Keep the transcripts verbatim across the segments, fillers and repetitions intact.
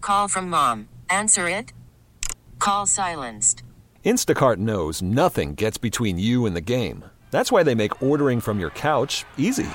call from mom. Answer it. Call silenced. Instacart knows nothing gets between you and the game. That's why they make ordering from your couch easy.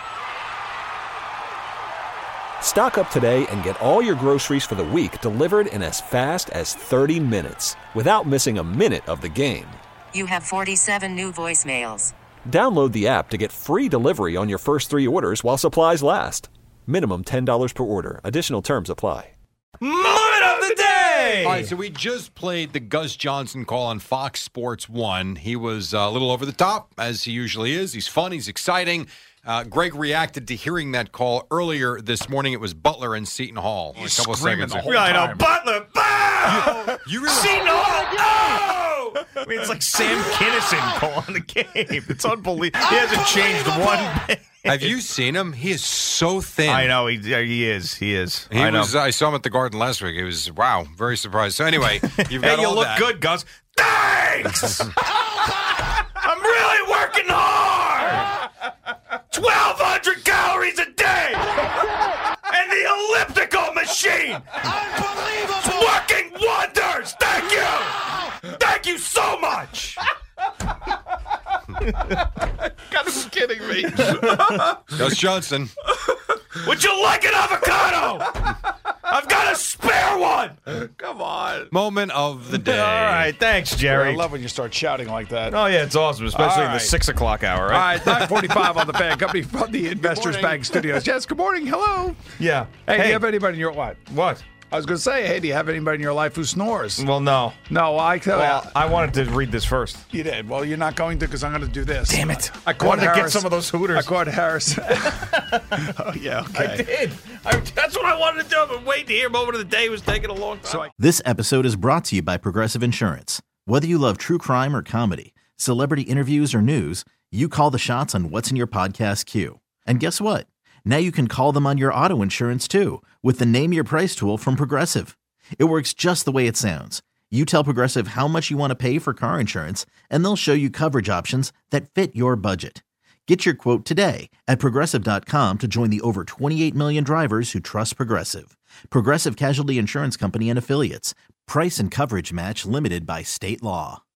Stock up today and get all your groceries for the week delivered in as fast as thirty minutes without missing a minute of the game. You have forty-seven new voicemails. Download the app to get free delivery on your first three orders while supplies last. Minimum ten dollars per order. Additional terms apply. Moment of the day! All right, so we just played the Gus Johnson call on Fox Sports one. He was a little over the top, as he usually is. He's fun. He's exciting. Uh, Greg reacted to hearing that call earlier this morning. It was Butler and Seton Hall. He's a couple screaming seconds the ago. whole time. I know. Butler, bow! You, you really... Seton Hall, no! I mean, it's like Sam Kinison calling the game. It's unbelievable. He hasn't changed one bit. Have you seen him? He is so thin. I know. He, he is. He is. He I know. was. I saw him at the Garden last week. It was, wow, very surprised. So anyway, you've got hey, you all look that. good, Gus. Thanks! I'm really working hard! twelve hundred calories a day! And the elliptical machine! Unbelievable! It's working wonders! Thank you! Thank you so much! Gotta be kidding me. Gus Johnson. Would you like an avocado? I've got a spare one. Come on. Moment of the day. All right, thanks, Jerry. I love when you start shouting like that. Oh, yeah, it's awesome, especially All in the right. six o'clock hour, All right? right, nine forty-five on the Fan Company from the Investors Bank Studios. Yes, good morning. Hello. Yeah. Hey, do you have anybody in your what? What? I was going to say, hey, do you have anybody in your life who snores? Well, no. No, I tell Well, you. I wanted to read this first. You did. Well, you're not going to because I'm going to do this. Damn it. I I caught wanted to get Harris. some of those Hooters. I caught Harris. Oh, yeah, okay. I did. I, that's what I wanted to do. I've been waiting to hear moment of the day. It was taking a long time. So I- This episode is brought to you by Progressive Insurance. Whether you love true crime or comedy, celebrity interviews or news, you call the shots on what's in your podcast queue. And guess what? Now you can call them on your auto insurance too with the Name Your Price tool from Progressive. It works just the way it sounds. You tell Progressive how much you want to pay for car insurance, and they'll show you coverage options that fit your budget. Get your quote today at Progressive dot com to join the over twenty-eight million drivers who trust Progressive. Progressive Casualty Insurance Company and Affiliates. Price and coverage match limited by state law.